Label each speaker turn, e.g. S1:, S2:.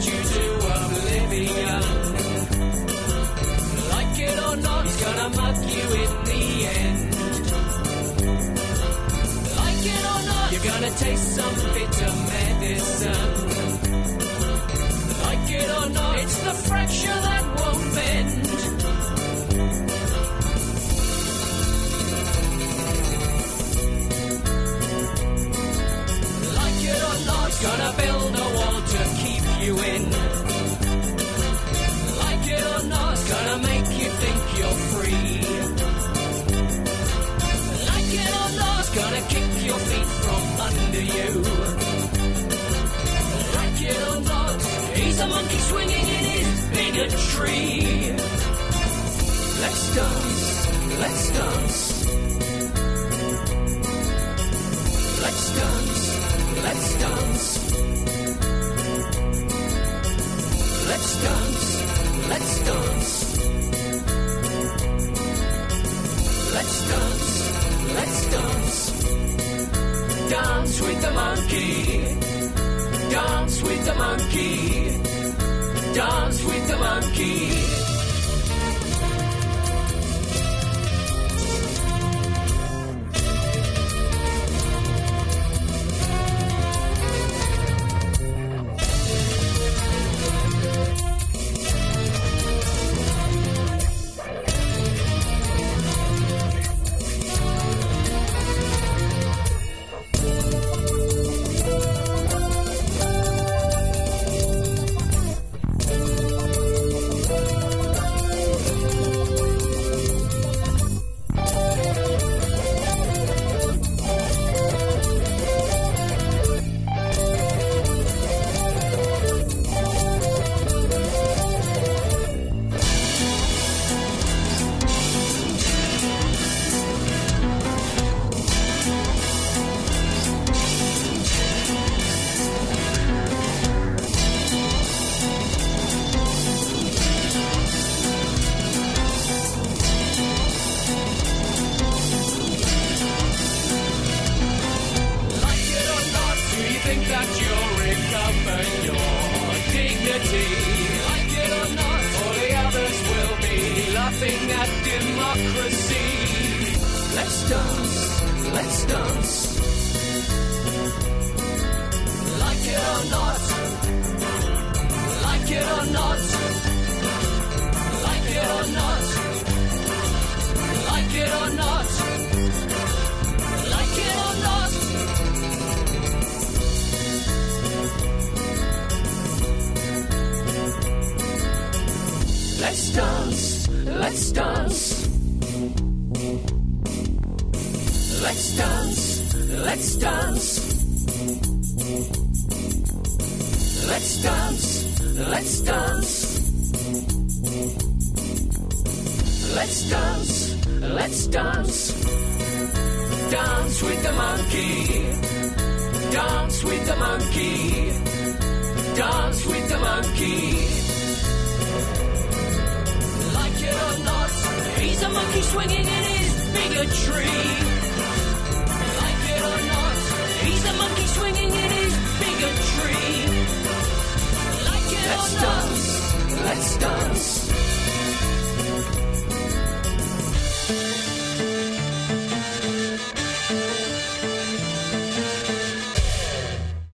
S1: you to oblivion. Like it or not, he's gonna mug you in the end. Like it or not, you're gonna taste some bitter medicine. Like it or not, it's the fracture that won't bend. Gonna build a wall to keep you in. Like it or not, gonna make you think you're free. Like it or not, gonna kick your feet from under you. Like it or not, he's a monkey swinging in his bigotry. Let's dance, let's dance. Let's dance. Let's dance. Let's dance. Let's dance. Let's dance. Let's dance. Dance with the monkey. Dance with the monkey. Dance with the monkey. Let's dance, let's dance. Let's dance, let's dance. Let's dance, let's dance. Let's dance, let's dance. Dance with the monkey. Dance with the monkey. Dance with the monkey. Like it or not, he's a monkey swinging in his bigotry.